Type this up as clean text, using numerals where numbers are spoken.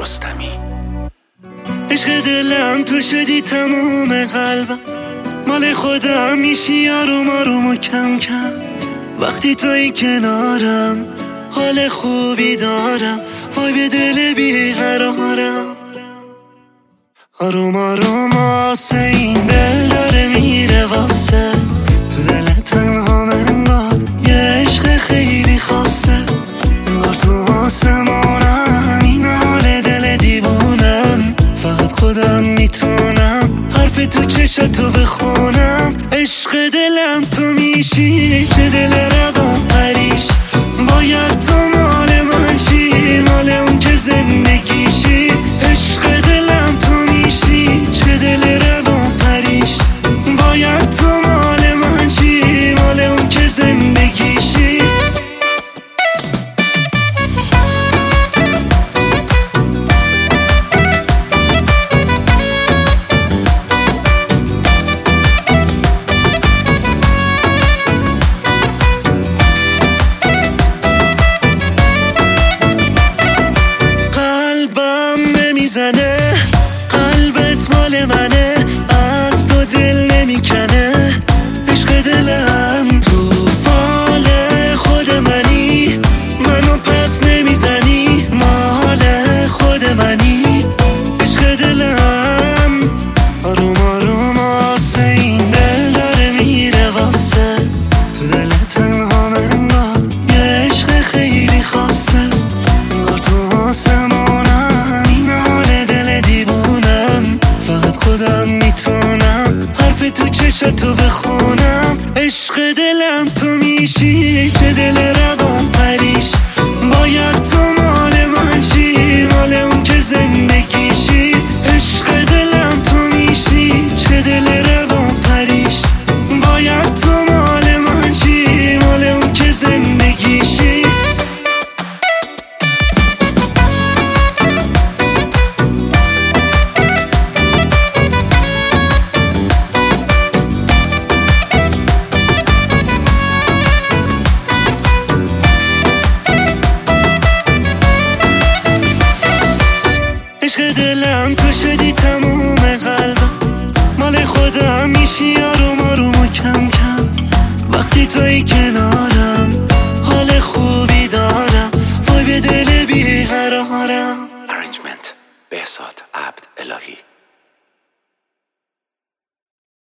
رستمی. عشق دلم تو شدی تموم قلبم، مال خودم میشی آروم آروم و کم کم. وقتی توی کنارم حال خوبی دارم، وای به دل بیقرارم. آروم آروم آسه این دل داره میره واسه، تو دل تنها انگار یه عشق خیلی خاصه. انگار تو آسمانم این حال دل دیوونم، فقط خودم میتونم حرف تو چشاتو بخونم. عشق دلم تو میشی، چه دل روان پریش، باید تو مال من شی، مال اون که زندگیشی. عشق دلم تو میشی، چه دل روان پریش، باید تو مال من شی، مال اون که زندگیشی. میزنه قلبت مال منه، از تو دل نمیکنه. عشق دلم تو فال خود منی، منو پس نمیزنی، مال خود منی. عشق دلم آروم آروم آسه این دل داره میره واسه، تو دل تنها انگار یه عشق خیلی خاصه. انگار تو آسمانم این حال دل دیوونم، فقط خودم میتونم حرف تو چشاتو بخونم. عشق دلم تو میشی، چه دل روان پریش، باید تو مال من شی، مال اون که زندگیشی. عشق دلم تو میشی، چه دل روان پریش، باید تو مال من شی، مال اون که زندگیشی. عشق دلم تو شدی تموم قلبم، مال خودم میشی آروم آروم و کم کم. وقتی توی کنارم